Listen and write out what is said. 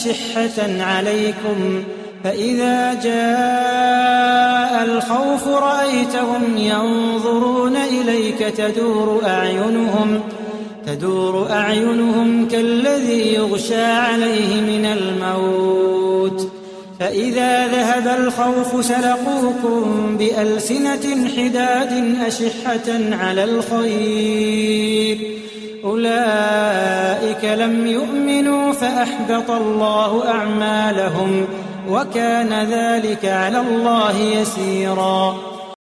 أشحة عليكم، فإذا جاء الخوف رأيتهم ينظرون إليك تدور أعينهم كالذي يغشى عليه من الموت، فإذا ذهب الخوف سلقوكم بألسنة حداد أشحة على الخير، أولئك لم يؤمنوا فأحبط الله أعمالهم، وكان ذلك على الله يسيرا.